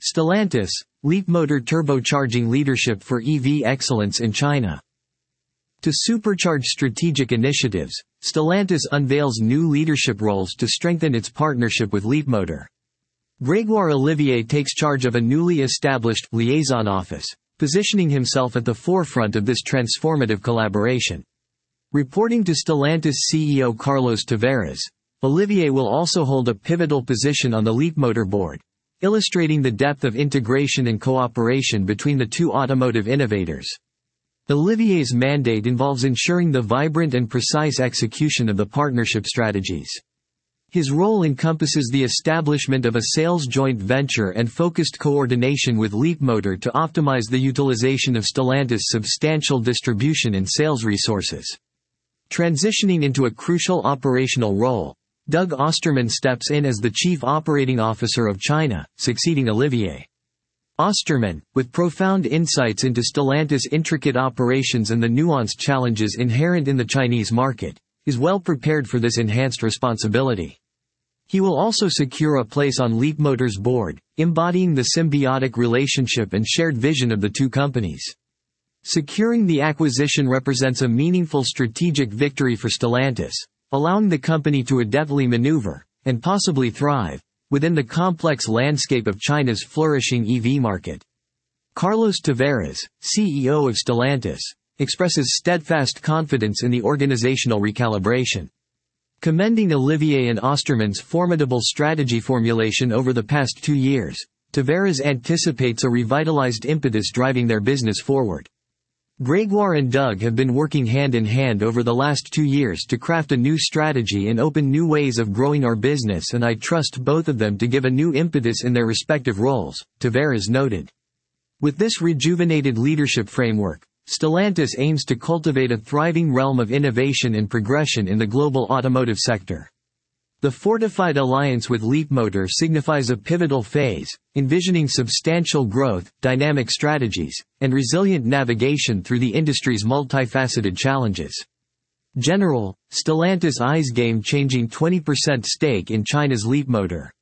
Stellantis, Leapmotor turbocharging leadership for EV excellence in China. To supercharge strategic initiatives, Stellantis unveils new leadership roles to strengthen its partnership with Leapmotor. Grégoire Olivier takes charge of a newly established liaison office, positioning himself at the forefront of this transformative collaboration. Reporting to Stellantis CEO Carlos Tavares, Olivier will also hold a pivotal position on the Leapmotor board, illustrating the depth of integration and cooperation between the two automotive innovators. Olivier's mandate involves ensuring the vibrant and precise execution of the partnership strategies. His role encompasses the establishment of a sales joint venture and focused coordination with Leapmotor to optimize the utilization of Stellantis' substantial distribution and sales resources. Transitioning into a crucial operational role, Doug Ostermann steps in as the Chief Operating Officer of China, succeeding Olivier. Ostermann, with profound insights into Stellantis' intricate operations and the nuanced challenges inherent in the Chinese market, is well prepared for this enhanced responsibility. He will also secure a place on Leapmotor's board, embodying the symbiotic relationship and shared vision of the two companies. Securing the acquisition represents a meaningful strategic victory for Stellantis, allowing the company to adeptly maneuver, and possibly thrive, within the complex landscape of China's flourishing EV market. Carlos Tavares, CEO of Stellantis, expresses steadfast confidence in the organizational recalibration. Commending Olivier and Ostermann's formidable strategy formulation over the past 2 years, Tavares anticipates a revitalized impetus driving their business forward. Grégoire and Doug have been working hand in hand over the last 2 years to craft a new strategy and open new ways of growing our business, and I trust both of them to give a new impetus in their respective roles, Tavares noted. With this rejuvenated leadership framework, Stellantis aims to cultivate a thriving realm of innovation and progression in the global automotive sector. The fortified alliance with Leapmotor signifies a pivotal phase, envisioning substantial growth, dynamic strategies, and resilient navigation through the industry's multifaceted challenges. Stellantis eyes game-changing 20% stake in China's Leapmotor.